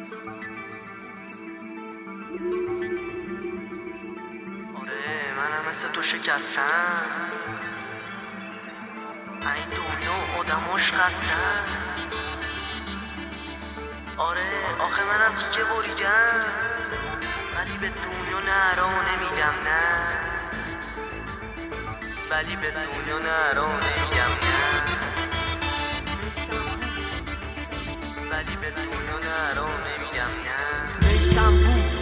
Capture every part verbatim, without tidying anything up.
آره منم مثل تو شکستم، این دنیا آدماش خستن. آره آخه منم دیگه بریدم، ولی به دنیا نه را نمیدم نه، ولی به دنیا نه را نمیدم نه، ولی به دنیا نه را نمیدم نه. میسم بوف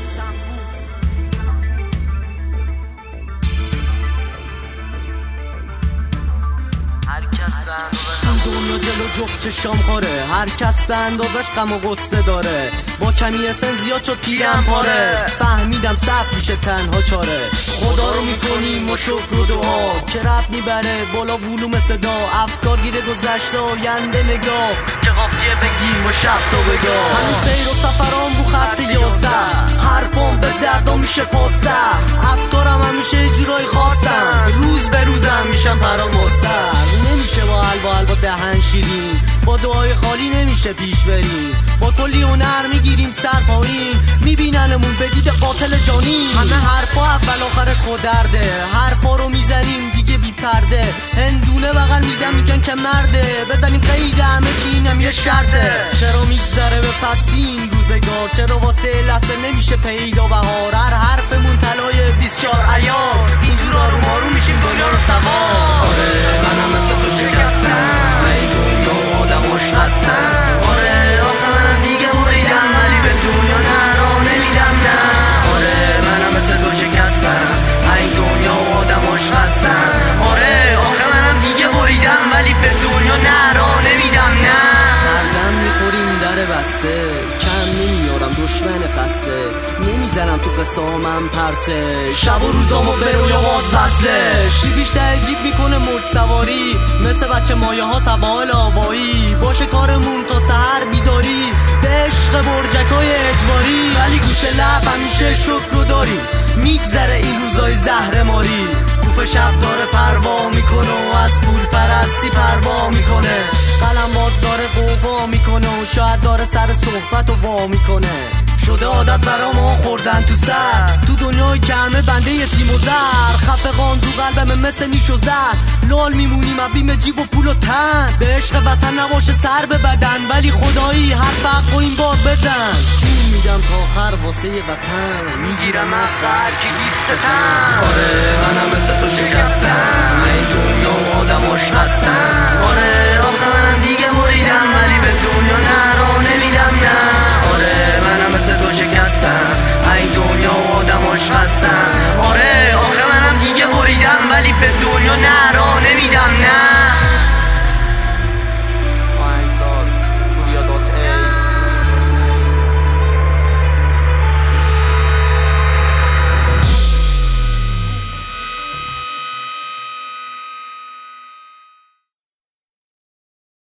هر کس به اندازش این دنیا جلو جفت چشام خوره، هر کس به اندازش غم و غصه داره، با کمی اسن زیاد شد پیرم پاره، فهمیدم صبر میشه تنها چاره، خدا رو میکنیم و شکر و دعا که رب میبره بالا ولوم صدا، افکار گیره گذشته آینده نگاه که قافیه بگیم و شب تا بگاه، همین سیر و سفرام بو خط یازده، حرفام به دردام میشه پادزر، افکارم همیشه جورای خواستم، روز به روزم میشم پرامستر، نمیشه با حلوا حلوا دهن شیرین، با دعای خالی نمیشه پیش بریم، با کلی هنر میگیریم سر پایین، میبیننمون به دید قاتل جانی، همه حرفا اول آخرش خود درده، حرفا رو میزنیم دیگه بی پرده، هندونه بغل میدن میگن که مرده، بزنیم قید همه چی اینم یه شرطه، چرا میگذره به پستی این روزگار، چرا واسه لحظه نمیشه پیدا بهار، هر حرفمون طلای بیست و چهار عیار، اینجور آروم آروم میشیم دنیا رو سوار. آره منم مثل تو شکستم، ای دنیا آدماش هستن، آره آخه منم دیگه بریدم، ولی به دنیا نه را نمیدم نه، آره منم مثل تو شکستم، ای دنیا آدماش هستن، آره آخه منم دیگه بریدم، ولی به دنیا نه را نمیدم نه. هردم میخوریم در بسته، کم نمیارم دشمن خسته، نمیزنم تو قسامم پرسه، شب و روزامو به روی آواز وصله، شیویش تعجیب میکنه موج سواری، مثل بچه مایه ها سوال آوایی، باشه کارمون تا سحر بیداری، به عشق برجکای اجباری، ولی گوشه لب همیشه شکر رو داریم، میگذره این روزای زهر ماری، کوفه شب داره پروا میکنه و از پول پرستی پروا میکنه، قلم باز داره قوقا میکنه و شاید داره سر صحبت و وا میکنه، شده عادت برا ما خوردن تو سر، تو دنیای کمه بنده ی سیم و زر، خفقان تو قلبم مثل نیش و زر، لال میمونیم عبیم جیب و پول و تن، به عشق وطن نباشه سر به بدن، ولی خدایی هر فق و این بار بزن، چون میدم تا آخر واسه وطن، میگیرم حق هر کی دید ستم. آره منم مثل تو شکستم، ای